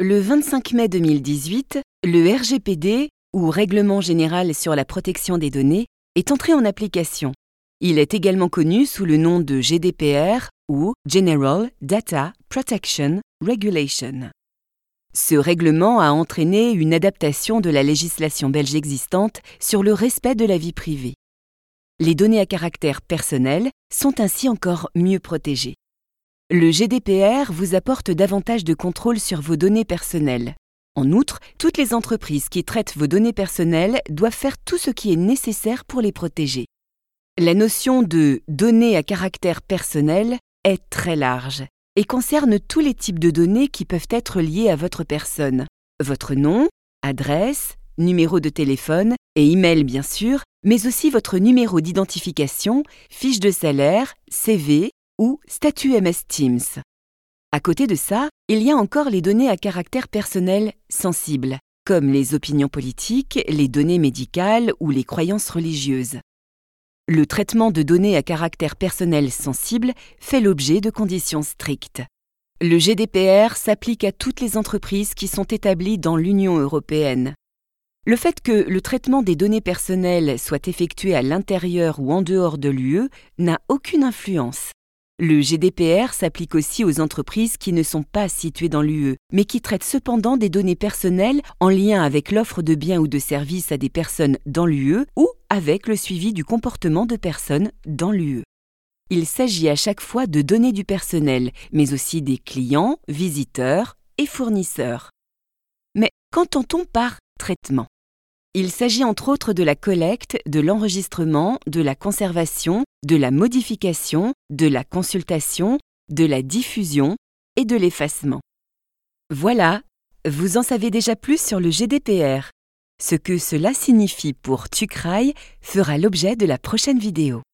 Le 25 mai 2018, le RGPD, ou Règlement général sur la protection des données, est entré en application. Il est également connu sous le nom de GDPR ou General Data Protection Regulation. Ce règlement a entraîné une adaptation de la législation belge existante sur le respect de la vie privée. Les données à caractère personnel sont ainsi encore mieux protégées. Le GDPR vous apporte davantage de contrôle sur vos données personnelles. En outre, toutes les entreprises qui traitent vos données personnelles doivent faire tout ce qui est nécessaire pour les protéger. La notion de données à caractère personnel est très large et concerne tous les types de données qui peuvent être liées à votre personne. Votre nom, adresse, numéro de téléphone et email bien sûr, mais aussi votre numéro d'identification, fiche de salaire, CV ou statut MS Teams. À côté de ça, il y a encore les données à caractère personnel sensibles, comme les opinions politiques, les données médicales ou les croyances religieuses. Le traitement de données à caractère personnel sensible fait l'objet de conditions strictes. Le GDPR s'applique à toutes les entreprises qui sont établies dans l'Union européenne. Le fait que le traitement des données personnelles soit effectué à l'intérieur ou en dehors de l'UE n'a aucune influence. Le GDPR s'applique aussi aux entreprises qui ne sont pas situées dans l'UE, mais qui traitent cependant des données personnelles en lien avec l'offre de biens ou de services à des personnes dans l'UE ou avec le suivi du comportement de personnes dans l'UE. Il s'agit à chaque fois de données du personnel, mais aussi des clients, visiteurs et fournisseurs. Mais qu'entend-on par traitement ? Il s'agit entre autres de la collecte, de l'enregistrement, de la conservation, de la modification, de la consultation, de la diffusion et de l'effacement. Voilà, vous en savez déjà plus sur le GDPR. Ce que cela signifie pour Tukraï fera l'objet de la prochaine vidéo.